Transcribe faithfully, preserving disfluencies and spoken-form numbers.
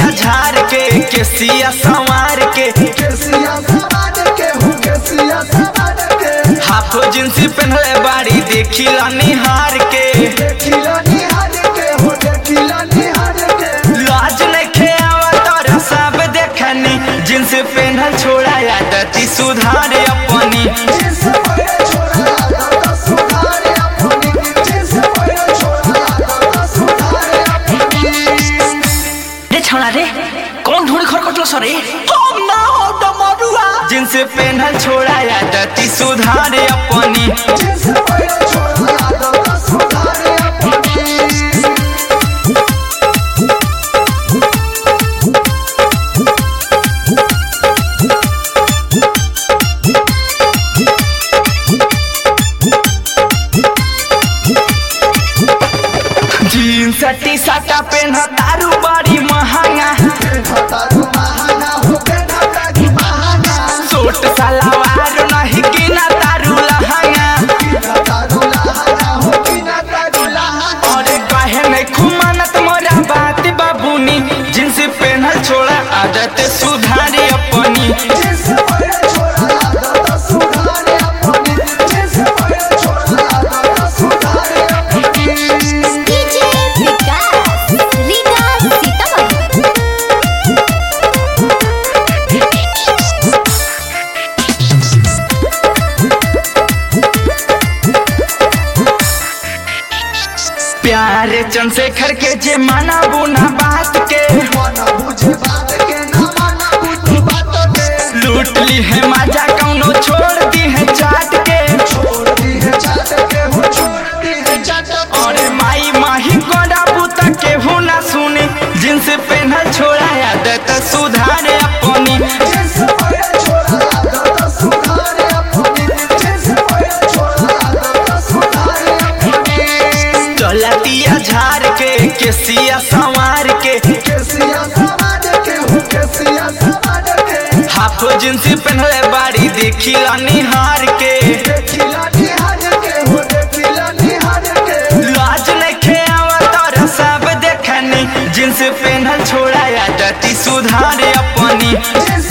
दिया झार के केसिया संवार के केसिया सवार के हो केसिया सवार के हाफ जींस पहनले बाड़ी देखिला निहार के देखिला निहार के हो देखिला निहार के लाज नइखे आवत और सब देखनी जींस पहनल छोड़ा आदती सुधार अपनी जींस पहने छोड़ा आदत सुधार अपनी जींस पहने छोड़ा आदत सुधार अपनी रे छौड़ा रे कौन ढूंढ खरकटलो सरे हम ना हो डमरुआ जींस पहनल छोड़ा आदती सुधार अपनी जींस पहने छोड़ा आदत सुधार अपनी जींस टी शर्ट पहन तारू बड़ी महंगा तारू बहाना हो के तारू बहाना सूट सलवार नहीं किना तारू लहंगा तारू लहाना हो बिना तारू लहाना और कहे में खुमानत मोरा बात बाबूनी जींस पहनल छोड़ा आदत सुधार अपनी जींस पहने छोड़ा आदत सुधार अपनी जींस पहने छोड़ा आदत सुधार अपनी डीजे विकास रीगा सीतामढ़ी प्यारे चंद्रशेखर के जे माना बुना बात के माना बुझे बात के ना माना बुझे बात के लूट ली है माजा कौनो छोड़ दी है चाट के छोड़ दी है चाट के हो छोड़ दी है चाट के और माई माही गोड़ा पुता के हूँ ना सुनी जींस पहनल छोड़ा आदत सुधार अपनी जींस पहने छोड़ा आदत सुधार अपनी जींस पहने छोड़ा आदत सुधार अपनी चलतिया झार के केसिया संवार के केसिया सवार के हो केसिया सवार के हाफ जींस पहनले बाड़ी देखिला निहार के देखिला निहार के हो देखिला निहार के लाज नइखे आवत और सब देखनी जींस पहनल छोड़ा आदती सुधार अपनी जींस